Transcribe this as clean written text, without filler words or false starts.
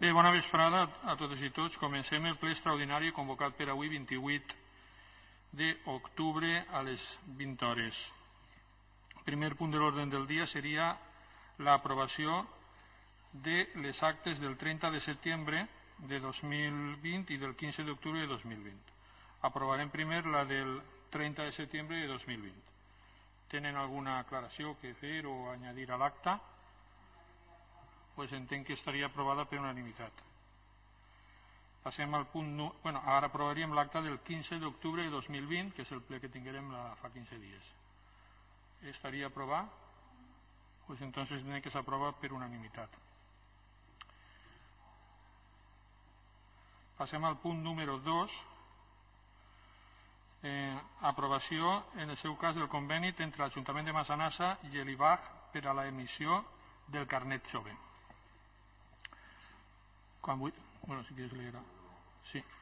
Bé, bona vesprada a totes i tots. Comencem el ple extraordinari convocat per avui, 28 d'octubre, a les 20 hores. El primer punt de l'ordre del dia seria l'aprovació de les actes del 30 de setembre de 2020 i del 15 d'octubre de 2020. Aprovarem primer la del 30 de setembre de 2020. Tenen alguna aclaració que fer o añadir a l'acta? Pues entenc que estaria aprovada per unanimitat. Passem al punt... ara aprovaríem l'acta del 15 d'octubre de 2020, que és el ple que tinguérem fa 15 dies. ¿Estaría aprobada? Pues entonces tiene que ser aprobada per unanimitat. Passem al punt número 2. Aprovació, en el seu cas, del conveni entre l'Ajuntament de Massanassa i l'IBAG per a l'emissió del carnet jove. Si quieres leer. Sí.